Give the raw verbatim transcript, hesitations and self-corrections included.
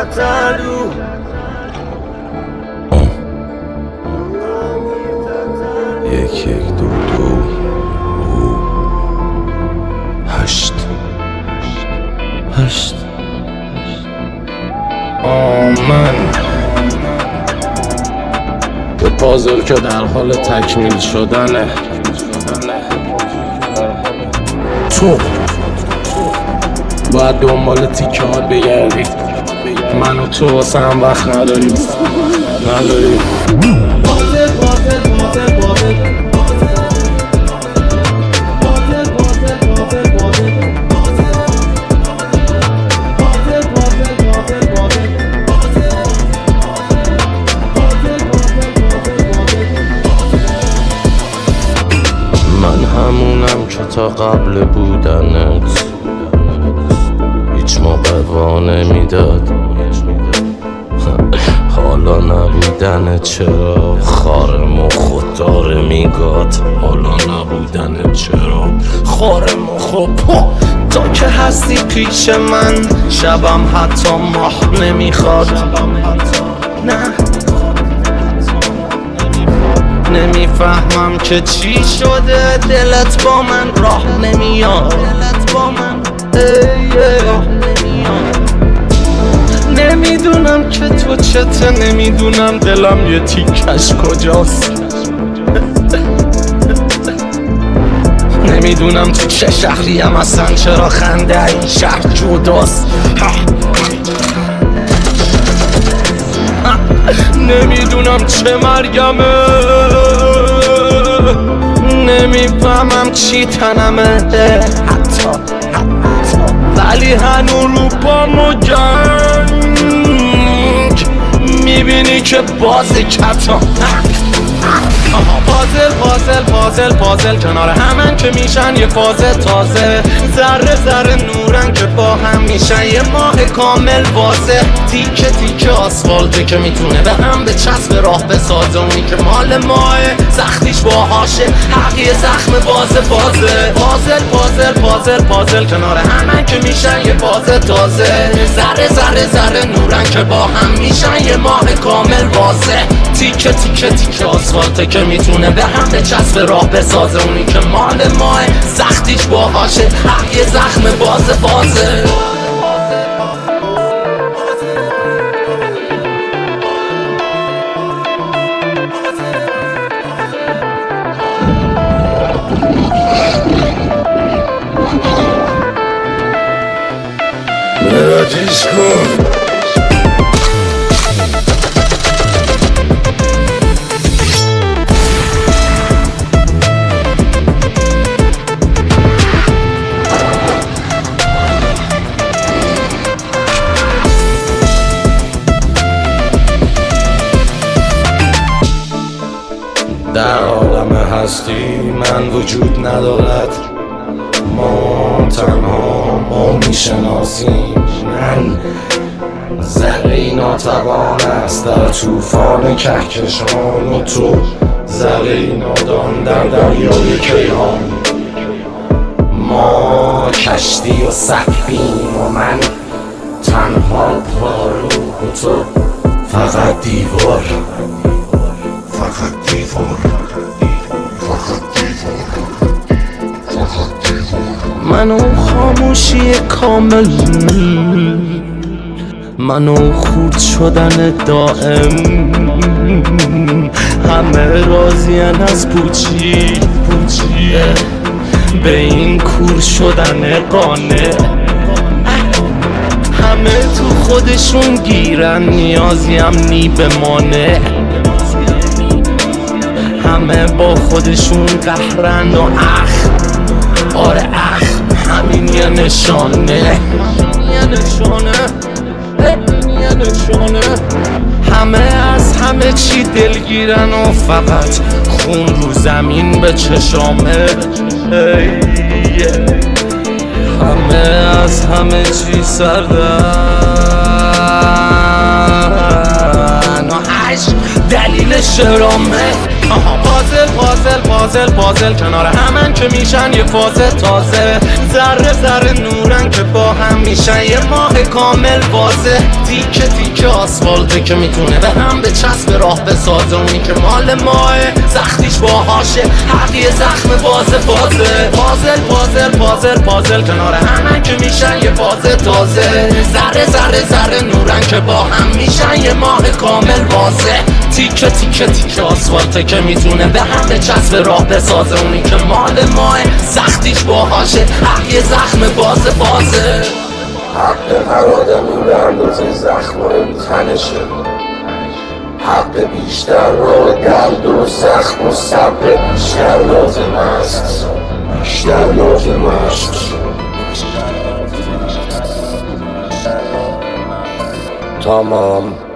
یک یک دو دو هشت هشت آمن به پازل که در حال تکمیل شدنه. تو باید دنبال تیکه ها بگردی، من و تو واسه هم وقت نداریم نداریم من همونم که تا قبل بودنت هیچ موقع وا نمیداد. حالا نبودنت چرا خار مخو داره میگاد. حالا نبودنت چرا خار مخو تا که هستی پیش من شبم حتی ماه نمیخواد. نه نمیفهمم که چی شده دلت با من راه نمیاد. دلت با من راه نمیاد. نمیدونم که تو چته، نمیدونم دلم یه تیکش کجاست. نمیدونم تو چه شهریم اصلا، چرا خنده این شهر جداست. نمیدونم چه مرگمه، نمیفهمم چی تنمه حتی ولی هنو رو پامو جنگ میبینی که باز کتا. پازل پازل پازل پازل کنار همن که میشن یه فاز تازه. ذره ذره نورن که با هم میشن یه ماه کامل واضح. تیکه تیکه آسفالته که میتونه به هم به چسب راه بسازه. اونی که مال ماه سختیش باهاشه حق یه زخم بازه بازه. پازل پازل پازل پازل کنار همن که میشن یه فاز تازه. ذره ذره ذره نورن که با هم میشن یه ماه کامل واضح. تیکه تیکه تیکه آسفالته که میتونه به هم به چسب راه بسازه. اونی که مال ماه سختیش باهاشه حق یه زخم بازه بازه. مراجیش کن در عالم هستی من وجود ندارد. ما تنها ما میشناسیم. من ذره ناتوان است در طوفان کهکشان و تو ذره نادان در دریای کیهان. ما کشتی و سفینیم و من تنها پاروح و تو فقط دیوار. فقط دیوار فقط دیوار منو خاموشی کامل، منو خورد شدن دائم. همه راضین از پوچی پوچی به این کور شدن قانع. همه تو خودشون گیرن نیازیم نی بمانه. همه با خودشون قهرن و اخ آره اخ همین یه نشانه. یه نشانه یه نشانه. همه از همه چی دلگیرن و فقط خون رو زمین به چشامه. همه از همه چی سردن و عشق دلیل شرامه. پازل پازل پازل پازل کنار همن که میشن یه فاز تازه ذره ذره نورن که با هم میشن یه ماه کامل واضح تیکه تیکه آسفالته که میتونه به هم به چسب راه بسازه اونی که مال ماه سختیش باهاشه حق یه زخم بازه بازه پازل پازل پازل پازل کنار همن که میشن یه فاز تازه ذره ذره ذره نورن که با هم میشن یه ماه کامل واضح تیکه تیکه تیکه آسفالته که میتونه به هم به چسب راه بسازه اونی که مال ماه سختیش باهاشه حق یه زخم بازه بازه حق هر آدمی به اندازه زخم این تنشه حق بیشتر را درد و زخم و صبر بیشتر لازم است بیشتر لازم است تمام